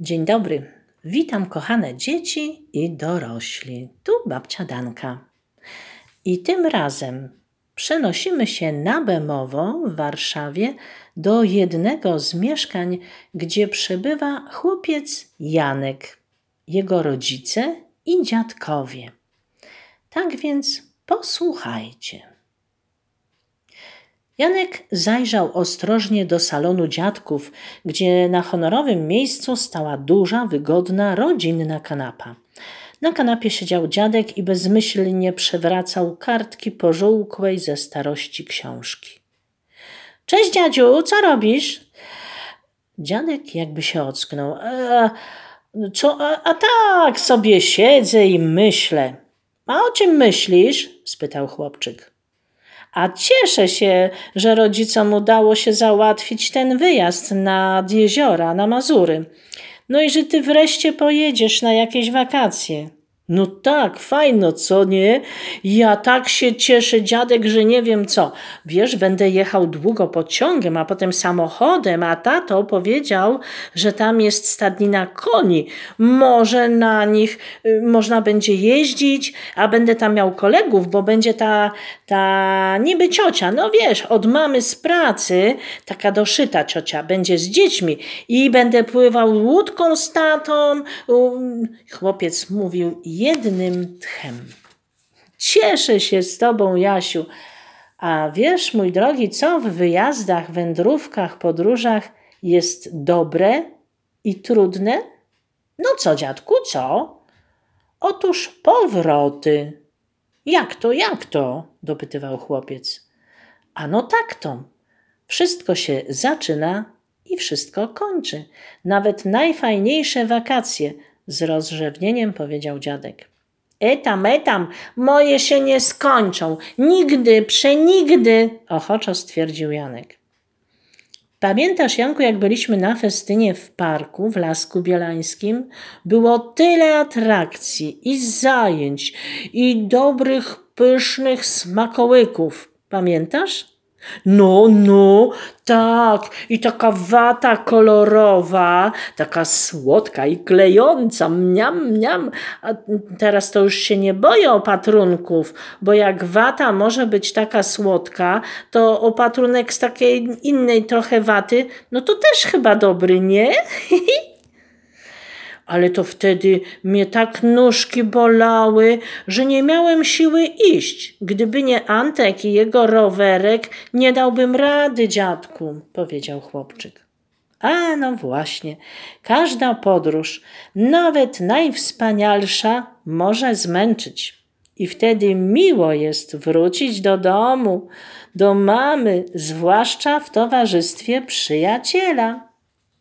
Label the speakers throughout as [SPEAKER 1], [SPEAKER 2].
[SPEAKER 1] Dzień dobry. Witam kochane dzieci i dorośli. Tu babcia Danka. I tym razem przenosimy się na Bemowo w Warszawie do jednego z mieszkań, gdzie przebywa chłopiec Janek, jego rodzice i dziadkowie. Tak więc posłuchajcie. Janek zajrzał ostrożnie do salonu dziadków, gdzie na honorowym miejscu stała duża, wygodna, rodzinna kanapa. Na kanapie siedział dziadek i bezmyślnie przewracał kartki pożółkłej ze starości książki. Cześć dziadziu, co robisz? Dziadek jakby się ocknął. A tak sobie siedzę i myślę. A o czym myślisz? Spytał chłopczyk. A cieszę się, że rodzicom udało się załatwić ten wyjazd nad jeziora, na Mazury. No i że ty wreszcie pojedziesz na jakieś wakacje. No tak, fajno, co nie? Ja tak się cieszę, dziadek, że nie wiem co. Wiesz, będę jechał długo pociągiem, a potem samochodem, a tato powiedział, że tam jest stadnina koni. Może na nich można będzie jeździć, a będę tam miał kolegów, bo będzie ta niby ciocia, no wiesz, od mamy z pracy, taka doszyta ciocia, będzie z dziećmi i będę pływał łódką z tatą. Chłopiec mówił jednym tchem. Cieszę się z tobą, Jasiu. A wiesz, mój drogi, co w wyjazdach, wędrówkach, podróżach jest dobre i trudne? No co, dziadku, co? Otóż powroty. Jak to? Dopytywał chłopiec. Ano tak to. Wszystko się zaczyna i wszystko kończy. Nawet najfajniejsze wakacje, z rozrzewnieniem powiedział dziadek. Etam, moje się nie skończą. Nigdy, przenigdy, ochoczo stwierdził Janek. Pamiętasz, Janku, jak byliśmy na festynie w parku w Lasku Bielańskim? Było tyle atrakcji i zajęć i dobrych, pysznych smakołyków. Pamiętasz? No, tak. I taka wata kolorowa, taka słodka i klejąca, mniam. A teraz to już się nie boję opatrunków, bo jak wata może być taka słodka, to opatrunek z takiej innej trochę waty, no to też chyba dobry, nie? Ale to wtedy mnie tak nóżki bolały, że nie miałem siły iść. Gdyby nie Antek i jego rowerek, nie dałbym rady, dziadku, powiedział chłopczyk. A no właśnie, każda podróż, nawet najwspanialsza, może zmęczyć. I wtedy miło jest wrócić do domu, do mamy, zwłaszcza w towarzystwie przyjaciela.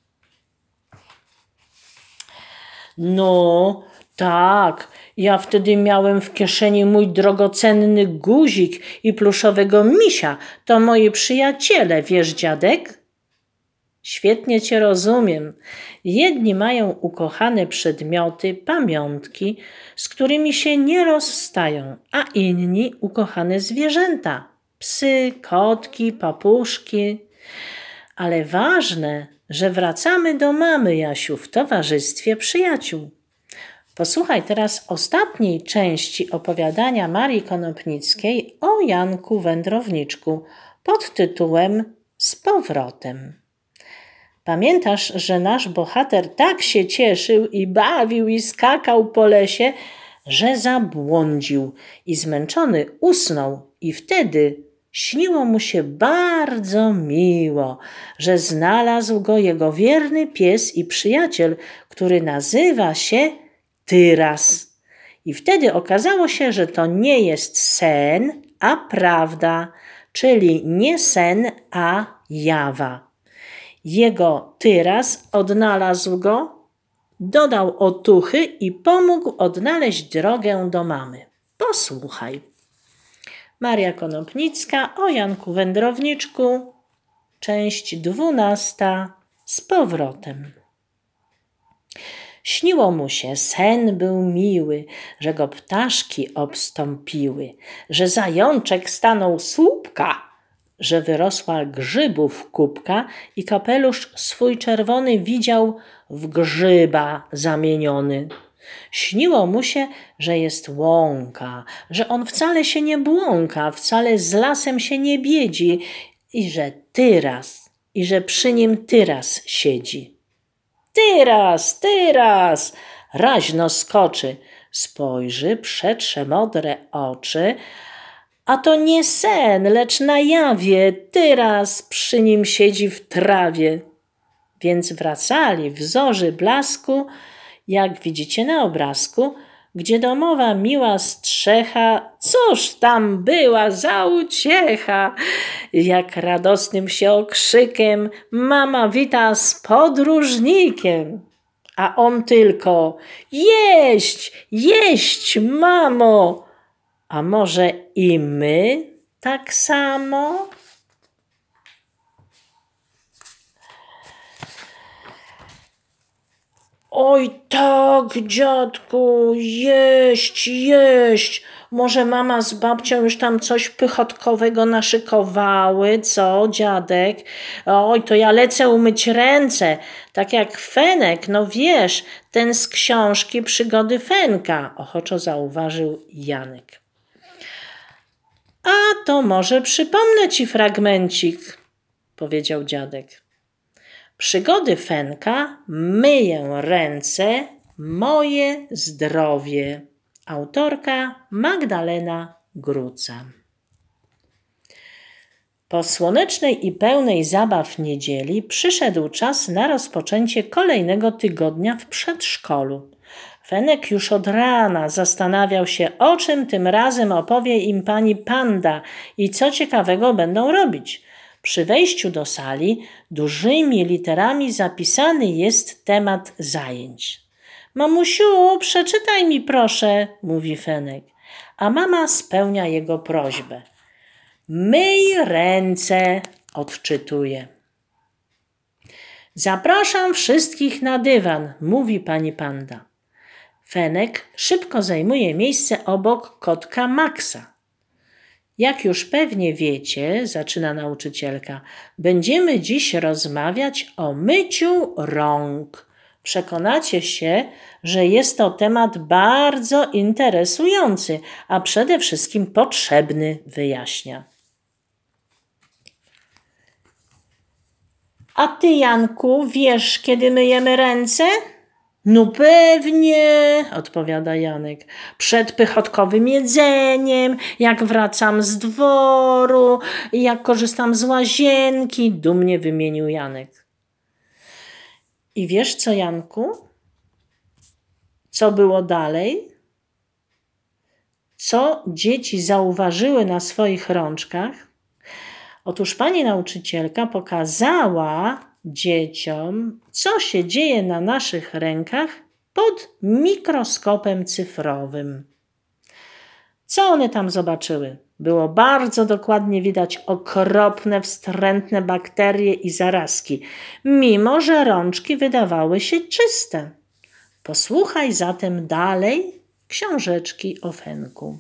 [SPEAKER 1] No, tak, ja wtedy miałem w kieszeni mój drogocenny guzik i pluszowego misia. To moi przyjaciele, wiesz, dziadek? Świetnie cię rozumiem. Jedni mają ukochane przedmioty, pamiątki, z którymi się nie rozstają, a inni ukochane zwierzęta. Psy, kotki, papuszki. Ale ważne, że wracamy do mamy, Jasiu, w towarzystwie przyjaciół. Posłuchaj teraz ostatniej części opowiadania Marii Konopnickiej o Janku Wędrowniczku pod tytułem Z powrotem. Pamiętasz, że nasz bohater tak się cieszył i bawił i skakał po lesie, że zabłądził i zmęczony usnął i wtedy śniło mu się bardzo miło, że znalazł go jego wierny pies i przyjaciel, który nazywa się Tyras. I wtedy okazało się, że to nie jest sen, a prawda, czyli nie sen, a jawa. Jego Tyras odnalazł go, dodał otuchy i pomógł odnaleźć drogę do mamy. Posłuchaj. Maria Konopnicka o Janku Wędrowniczku, część 12, z powrotem. Śniło mu się, sen był miły, że go ptaszki obstąpiły, że zajączek stanął słupka, że wyrosła grzybów kubka i kapelusz swój czerwony widział w grzyba zamieniony. Śniło mu się, że jest łąka, że on wcale się nie błąka, wcale z lasem się nie biedzi i że przy nim tyras siedzi. Tyras, raźno skoczy, spojrzy, przetrze modre oczy, a to nie sen, lecz na jawie tyras przy nim siedzi w trawie. Więc wracali w zorzy blasku, jak widzicie na obrazku, gdzie domowa miła strzecha, cóż tam była za uciecha. Jak radosnym się okrzykiem mama wita z podróżnikiem. A on tylko: jeść, mamo! A może i my tak samo? Oj tak, dziadku, jeść. Może mama z babcią już tam coś pychotkowego naszykowały, co, dziadek? Oj, to ja lecę umyć ręce, tak jak Fenek, no wiesz, ten z książki Przygody Fenka, ochoczo zauważył Janek. A to może przypomnę ci fragmencik, powiedział dziadek. Przygody Fenka, myję ręce, moje zdrowie. Autorka Magdalena Gruca. Po słonecznej i pełnej zabaw niedzieli przyszedł czas na rozpoczęcie kolejnego tygodnia w przedszkolu. Fenek już od rana zastanawiał się, o czym tym razem opowie im pani Panda i co ciekawego będą robić. Przy wejściu do sali dużymi literami zapisany jest temat zajęć. Mamusiu, przeczytaj mi proszę, mówi Fenek, a mama spełnia jego prośbę. Myj ręce, odczytuje. Zapraszam wszystkich na dywan, mówi pani Panda. Fenek szybko zajmuje miejsce obok kotka Maxa. Jak już pewnie wiecie, zaczyna nauczycielka, będziemy dziś rozmawiać o myciu rąk. Przekonacie się, że jest to temat bardzo interesujący, a przede wszystkim potrzebny, wyjaśnia. A ty, Janku, wiesz, kiedy myjemy ręce? No pewnie, odpowiada Janek. Przed pychotkowym jedzeniem, jak wracam z dworu, jak korzystam z łazienki, dumnie wymienił Janek. I wiesz co, Janku? Co było dalej? Co dzieci zauważyły na swoich rączkach? Otóż pani nauczycielka pokazała dzieciom, co się dzieje na naszych rękach pod mikroskopem cyfrowym. Co one tam zobaczyły? Było bardzo dokładnie widać okropne, wstrętne bakterie i zarazki, mimo że rączki wydawały się czyste. Posłuchaj zatem dalej książeczki o Fenku.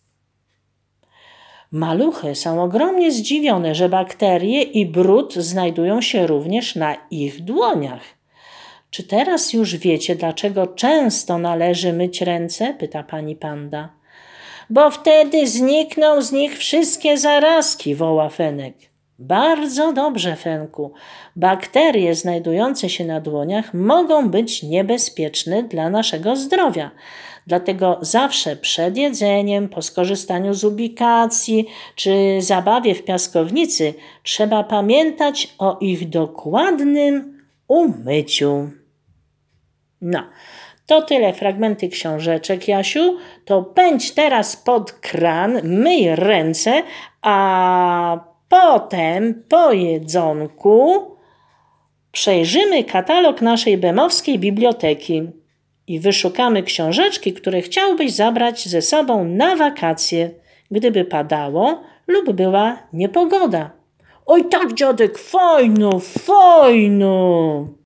[SPEAKER 1] Maluchy są ogromnie zdziwione, że bakterie i brud znajdują się również na ich dłoniach. Czy teraz już wiecie, dlaczego często należy myć ręce? Pyta pani Panda. Bo wtedy znikną z nich wszystkie zarazki, woła Fenek. Bardzo dobrze, Fenku. Bakterie znajdujące się na dłoniach mogą być niebezpieczne dla naszego zdrowia. Dlatego zawsze przed jedzeniem, po skorzystaniu z ubikacji czy zabawie w piaskownicy trzeba pamiętać o ich dokładnym umyciu. No, to tyle fragmenty książeczek, Jasiu. To pędź teraz pod kran, myj ręce, a potem po jedzonku przejrzymy katalog naszej bemowskiej biblioteki i wyszukamy książeczki, które chciałbyś zabrać ze sobą na wakacje, gdyby padało lub była niepogoda. Oj tak, dziadek, fajno.